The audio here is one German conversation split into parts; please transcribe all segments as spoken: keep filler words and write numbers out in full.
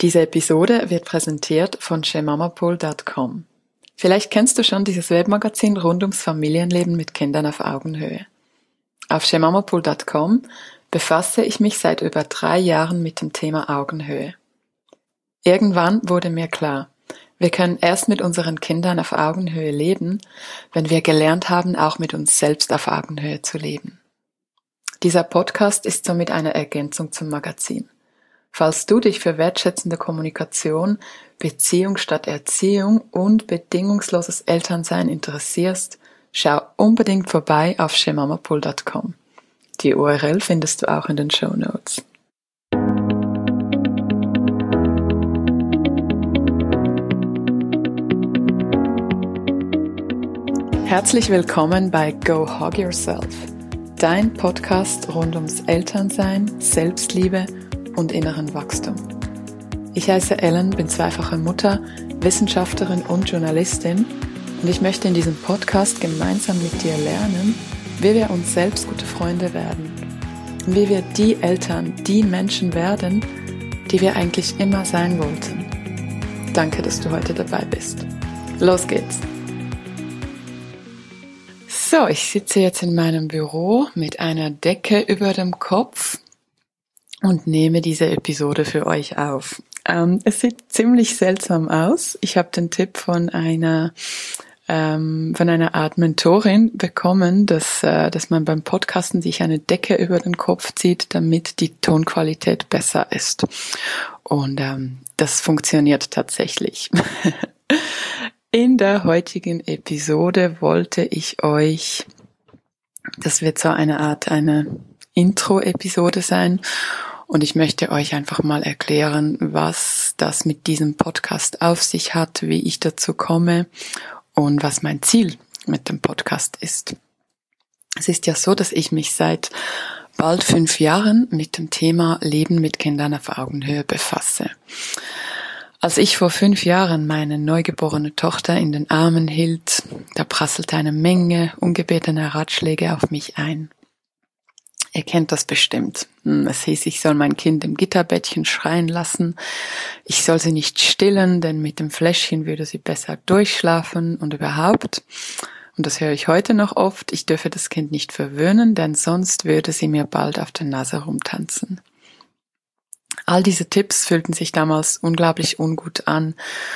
Diese Episode wird präsentiert von shemamapool Punkt com. Vielleicht kennst du schon dieses Webmagazin rund ums Familienleben mit Kindern auf Augenhöhe. Auf shemamapool Punkt com befasse ich mich seit über drei Jahren mit dem Thema Augenhöhe. Irgendwann wurde mir klar, wir können erst mit unseren Kindern auf Augenhöhe leben, wenn wir gelernt haben, auch mit uns selbst auf Augenhöhe zu leben. Dieser Podcast ist somit eine Ergänzung zum Magazin. Falls du dich für wertschätzende Kommunikation, Beziehung statt Erziehung und bedingungsloses Elternsein interessierst, schau unbedingt vorbei auf shemamapool Punkt com. Die U R L findest du auch in den Shownotes. Herzlich willkommen bei Go Hug Yourself, dein Podcast rund ums Elternsein, Selbstliebe und inneren Wachstum. Ich heiße Ellen, bin zweifache Mutter, Wissenschaftlerin und Journalistin und ich möchte in diesem Podcast gemeinsam mit dir lernen, wie wir uns selbst gute Freunde werden und wie wir die Eltern, die Menschen werden, die wir eigentlich immer sein wollten. Danke, dass du heute dabei bist. Los geht's! So, ich sitze jetzt in meinem Büro mit einer Decke über dem Kopf und nehme diese Episode für euch auf. Ähm, es sieht ziemlich seltsam aus. Ich habe den Tipp von einer ähm, von einer Art Mentorin bekommen, dass äh, dass man beim Podcasten sich eine Decke über den Kopf zieht, damit die Tonqualität besser ist. Und ähm, das funktioniert tatsächlich. In der heutigen Episode wollte ich euch, das wird so eine Art eine Intro-Episode sein, und ich möchte euch einfach mal erklären, was das mit diesem Podcast auf sich hat, wie ich dazu komme und was mein Ziel mit dem Podcast ist. Es ist ja so, dass ich mich seit bald fünf Jahren mit dem Thema Leben mit Kindern auf Augenhöhe befasse. Als ich vor fünf Jahren meine neugeborene Tochter in den Armen hielt, da prasselte eine Menge ungebetener Ratschläge auf mich ein. Ihr kennt das bestimmt. Es hieß, ich soll mein Kind im Gitterbettchen schreien lassen. Ich soll sie nicht stillen, denn mit dem Fläschchen würde sie besser durchschlafen und überhaupt. Und das höre ich heute noch oft. Ich dürfe das Kind nicht verwöhnen, denn sonst würde sie mir bald auf der Nase rumtanzen. All diese Tipps fühlten sich damals unglaublich ungut an.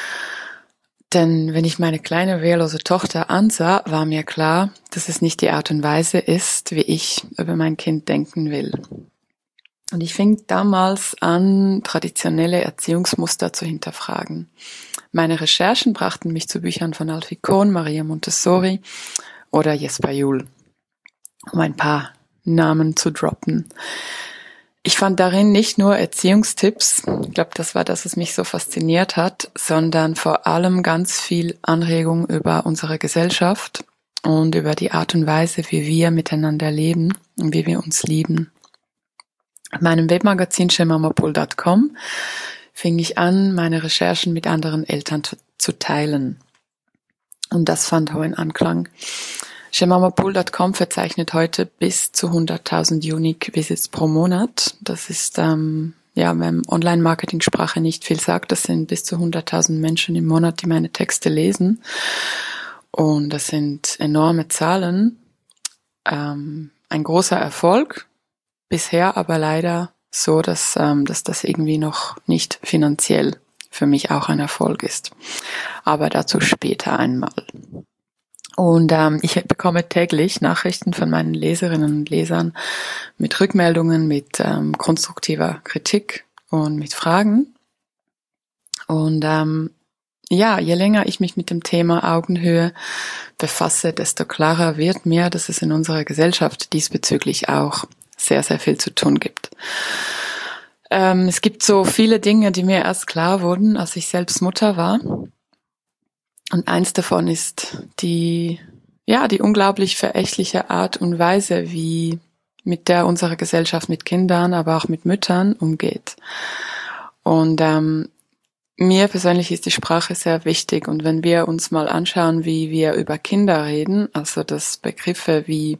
Denn wenn ich meine kleine wehrlose Tochter ansah, war mir klar, dass es nicht die Art und Weise ist, wie ich über mein Kind denken will. Und ich fing damals an, traditionelle Erziehungsmuster zu hinterfragen. Meine Recherchen brachten mich zu Büchern von Alfie Kohn, Maria Montessori oder Jesper Juhl, um ein paar Namen zu droppen. Ich fand darin nicht nur Erziehungstipps, ich glaube, das war das, was mich so fasziniert hat, sondern vor allem ganz viel Anregung über unsere Gesellschaft und über die Art und Weise, wie wir miteinander leben und wie wir uns lieben. In meinem Webmagazin shemamapool Punkt com fing ich an, meine Recherchen mit anderen Eltern zu, zu teilen. Und das fand hohen Anklang. shemamapool Punkt com verzeichnet heute bis zu hunderttausend Unique Visits pro Monat. Das ist, ähm, ja, wenn Online-Marketing-Sprache nicht viel sagt, das sind bis zu hunderttausend Menschen im Monat, die meine Texte lesen. Und das sind enorme Zahlen. Ähm, ein großer Erfolg. Bisher aber leider so, dass, ähm, dass das irgendwie noch nicht finanziell für mich auch ein Erfolg ist. Aber dazu später einmal. Und ähm, ich bekomme täglich Nachrichten von meinen Leserinnen und Lesern mit Rückmeldungen, mit ähm, konstruktiver Kritik und mit Fragen. Und ähm, ja, je länger ich mich mit dem Thema Augenhöhe befasse, desto klarer wird mir, dass es in unserer Gesellschaft diesbezüglich auch sehr, sehr viel zu tun gibt. Ähm, es gibt so viele Dinge, die mir erst klar wurden, als ich selbst Mutter war. Und eins davon ist die, ja, die unglaublich verächtliche Art und Weise, wie mit der unsere Gesellschaft mit Kindern, aber auch mit Müttern umgeht. Und ähm, mir persönlich ist die Sprache sehr wichtig. Und wenn wir uns mal anschauen, wie wir über Kinder reden, also dass Begriffe wie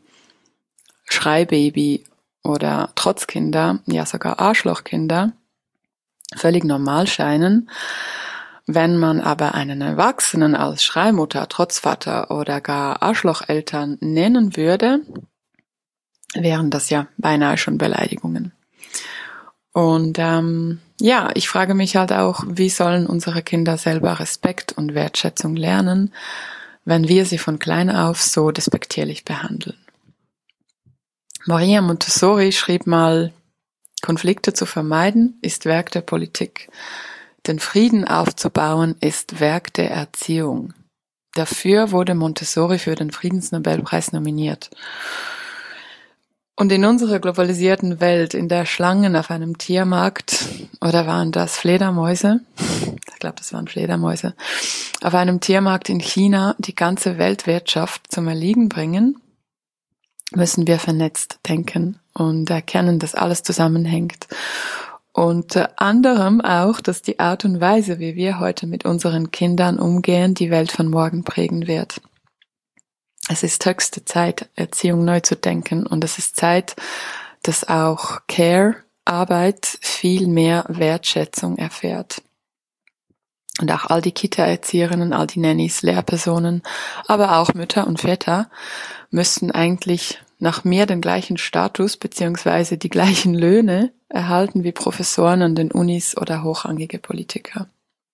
Schreibaby oder Trotzkinder, ja sogar Arschlochkinder, völlig normal scheinen. Wenn man aber einen Erwachsenen als Schreimutter, Trotzvater oder gar Arschlocheltern nennen würde, wären das ja beinahe schon Beleidigungen. Und ähm, ja, ich frage mich halt auch, wie sollen unsere Kinder selber Respekt und Wertschätzung lernen, wenn wir sie von klein auf so despektierlich behandeln. Maria Montessori schrieb mal, Konflikte zu vermeiden ist Werk der Politik. Den Frieden aufzubauen ist Werk der Erziehung. Dafür wurde Montessori für den Friedensnobelpreis nominiert. Und in unserer globalisierten Welt, in der Schlangen auf einem Tiermarkt, oder waren das Fledermäuse? Ich glaube, das waren Fledermäuse. Auf einem Tiermarkt in China die ganze Weltwirtschaft zum Erliegen bringen, müssen wir vernetzt denken und erkennen, dass alles zusammenhängt. Unter anderem auch, dass die Art und Weise, wie wir heute mit unseren Kindern umgehen, die Welt von morgen prägen wird. Es ist höchste Zeit, Erziehung neu zu denken, und es ist Zeit, dass auch Care, Arbeit viel mehr Wertschätzung erfährt. Und auch all die Kita-Erzieherinnen, all die Nannies, Lehrpersonen, aber auch Mütter und Väter müssten eigentlich nach mehr den gleichen Status beziehungsweise die gleichen Löhne erhalten wie Professoren an den Unis oder hochrangige Politiker.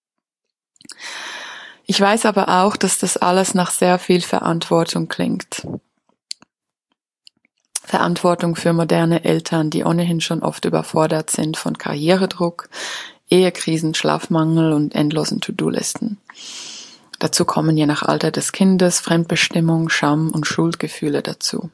Ich weiß aber auch, dass das alles nach sehr viel Verantwortung klingt. Verantwortung für moderne Eltern, die ohnehin schon oft überfordert sind von Karrieredruck, Ehekrisen, Schlafmangel und endlosen To-Do-Listen. Dazu kommen je nach Alter des Kindes Fremdbestimmung, Scham und Schuldgefühle dazu.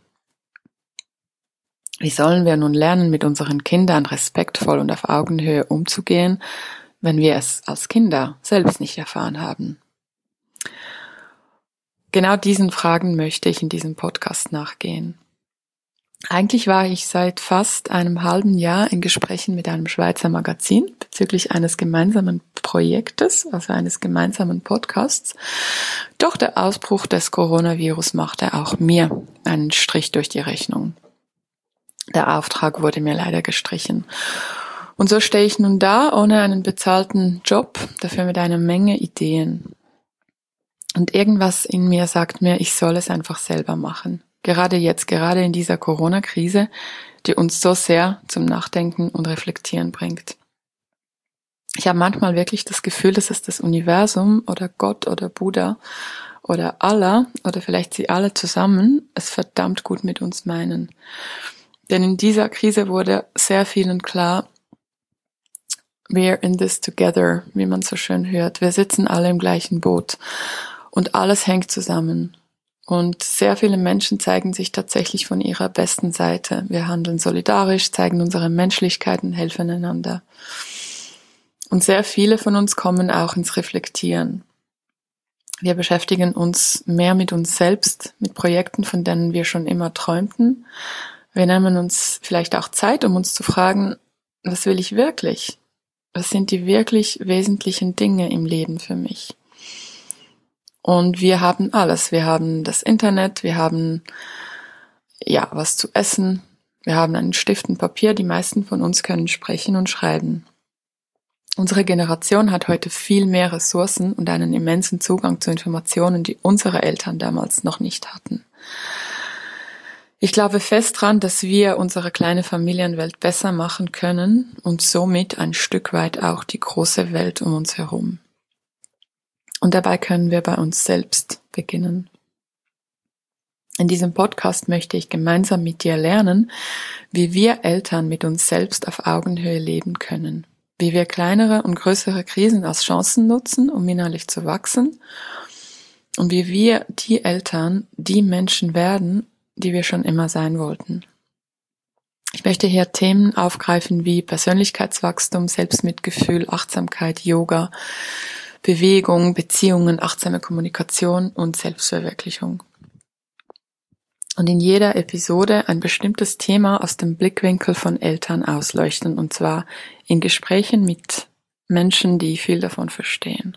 Wie sollen wir nun lernen, mit unseren Kindern respektvoll und auf Augenhöhe umzugehen, wenn wir es als Kinder selbst nicht erfahren haben? Genau diesen Fragen möchte ich in diesem Podcast nachgehen. Eigentlich war ich seit fast einem halben Jahr in Gesprächen mit einem Schweizer Magazin bezüglich eines gemeinsamen Projektes, also eines gemeinsamen Podcasts. Doch der Ausbruch des Coronavirus machte auch mir einen Strich durch die Rechnung. Der Auftrag wurde mir leider gestrichen. Und so stehe ich nun da, ohne einen bezahlten Job, dafür mit einer Menge Ideen. Und irgendwas in mir sagt mir, ich soll es einfach selber machen. Gerade jetzt, gerade in dieser Corona-Krise, die uns so sehr zum Nachdenken und Reflektieren bringt. Ich habe manchmal wirklich das Gefühl, dass es das Universum oder Gott oder Buddha oder Allah oder vielleicht sie alle zusammen es verdammt gut mit uns meinen. Denn in dieser Krise wurde sehr vielen klar, we're in this together, wie man so schön hört. Wir sitzen alle im gleichen Boot. Und alles hängt zusammen. Und sehr viele Menschen zeigen sich tatsächlich von ihrer besten Seite. Wir handeln solidarisch, zeigen unsere Menschlichkeit und helfen einander. Und sehr viele von uns kommen auch ins Reflektieren. Wir beschäftigen uns mehr mit uns selbst, mit Projekten, von denen wir schon immer träumten. Wir nehmen uns vielleicht auch Zeit, um uns zu fragen, was will ich wirklich? Was sind die wirklich wesentlichen Dinge im Leben für mich? Und wir haben alles. Wir haben das Internet, wir haben ja was zu essen, wir haben einen Stift und Papier. Die meisten von uns können sprechen und schreiben. Unsere Generation hat heute viel mehr Ressourcen und einen immensen Zugang zu Informationen, die unsere Eltern damals noch nicht hatten. Ich glaube fest dran, dass wir unsere kleine Familienwelt besser machen können und somit ein Stück weit auch die große Welt um uns herum. Und dabei können wir bei uns selbst beginnen. In diesem Podcast möchte ich gemeinsam mit dir lernen, wie wir Eltern mit uns selbst auf Augenhöhe leben können, wie wir kleinere und größere Krisen als Chancen nutzen, um innerlich zu wachsen, und wie wir die Eltern, die Menschen werden, die wir schon immer sein wollten. Ich möchte hier Themen aufgreifen wie Persönlichkeitswachstum, Selbstmitgefühl, Achtsamkeit, Yoga, Bewegung, Beziehungen, achtsame Kommunikation und Selbstverwirklichung. Und in jeder Episode ein bestimmtes Thema aus dem Blickwinkel von Eltern ausleuchten, und zwar in Gesprächen mit Menschen, die viel davon verstehen.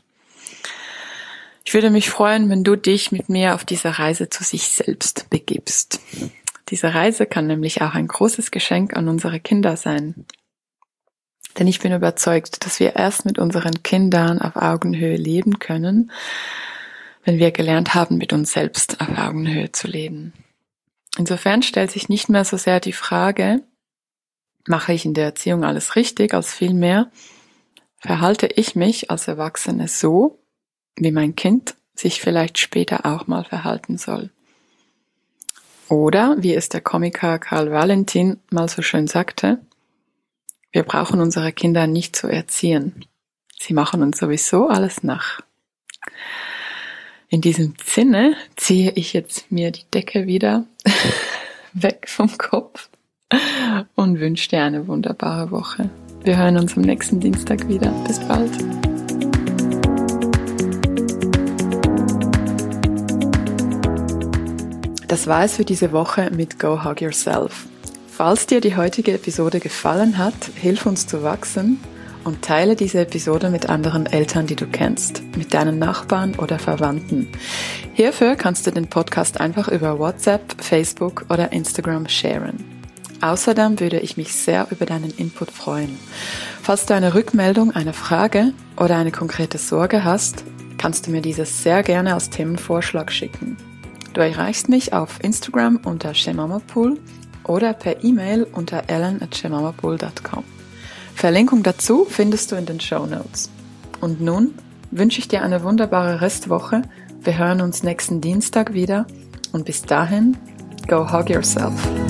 Ich würde mich freuen, wenn du dich mit mir auf diese Reise zu sich selbst begibst. Diese Reise kann nämlich auch ein großes Geschenk an unsere Kinder sein. Denn ich bin überzeugt, dass wir erst mit unseren Kindern auf Augenhöhe leben können, wenn wir gelernt haben, mit uns selbst auf Augenhöhe zu leben. Insofern stellt sich nicht mehr so sehr die Frage, mache ich in der Erziehung alles richtig, als vielmehr, verhalte ich mich als Erwachsene so, wie mein Kind sich vielleicht später auch mal verhalten soll. Oder, wie es der Komiker Karl Valentin mal so schön sagte, wir brauchen unsere Kinder nicht zu erziehen. Sie machen uns sowieso alles nach. In diesem Sinne ziehe ich jetzt mir die Decke wieder weg vom Kopf und wünsche dir eine wunderbare Woche. Wir hören uns am nächsten Dienstag wieder. Bis bald. Das war es für diese Woche mit Go Hug Yourself. Falls dir die heutige Episode gefallen hat, hilf uns zu wachsen und teile diese Episode mit anderen Eltern, die du kennst, mit deinen Nachbarn oder Verwandten. Hierfür kannst du den Podcast einfach über WhatsApp, Facebook oder Instagram sharen. Außerdem würde ich mich sehr über deinen Input freuen. Falls du eine Rückmeldung, eine Frage oder eine konkrete Sorge hast, kannst du mir dieses sehr gerne als Themenvorschlag schicken. Du erreichst mich auf Instagram unter shemamapool oder per E-Mail unter ellen at shemamapool dot com. Verlinkung dazu findest du in den Shownotes. Und nun wünsche ich dir eine wunderbare Restwoche. Wir hören uns nächsten Dienstag wieder und bis dahin, go hug yourself.